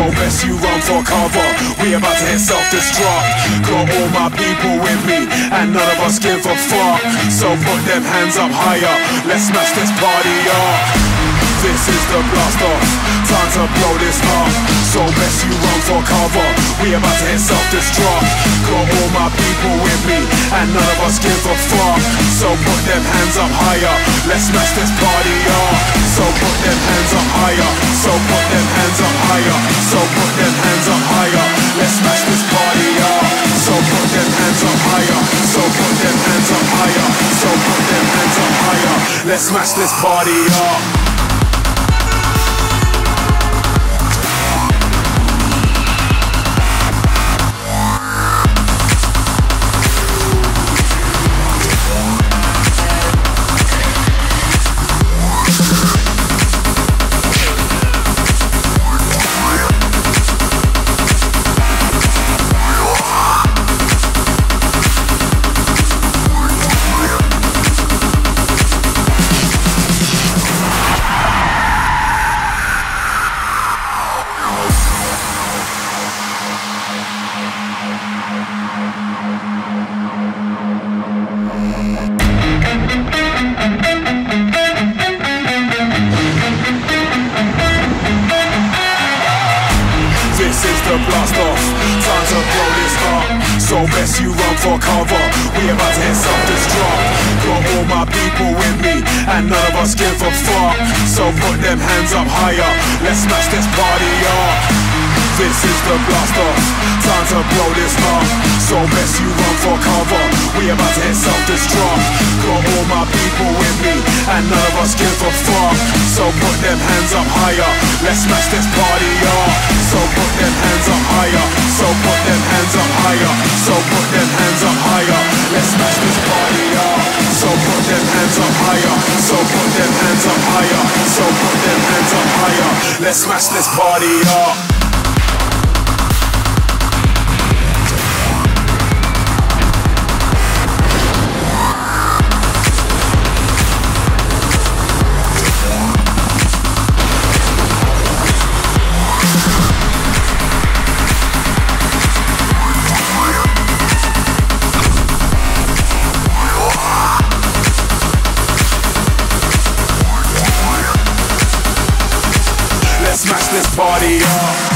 So best you run for cover. We about to hit self-destruct. Got all my people with me, and none of us give a fuck. So put them hands up higher. Let's smash this party up. This is the blast off, time to blow this up. So best you run for cover. We about to hit self-destruct. Got all my people with me, and none of us give a fuck. So put them hands up higher. Let's smash this party up. So put them hands up higher. So put them hands up higher. So put them hands up higher. Let's smash this party up. So put them hands up higher. So put them hands up higher. So put them hands up higher. Let's smash this party up. This is the blast off, time to blow this up. So best you run for cover. We about to hit self-destruct. Got all my people with me, and none of us give a fuck. So put them hands up higher. Let's smash this party up. This is the blast off, time to blow this up. So best you run for cover. We about to hit self-destruct. Got all my people with me, and none of us give a fuck. So put them hands up higher. Let's smash this party up. So put them hands up higher. So put them hands up higher. So put them hands up higher. Let's smash this party up. So put them hands up higher. So put them hands up higher. So put them hands up higher. Let's smash this party up. Smash this party up.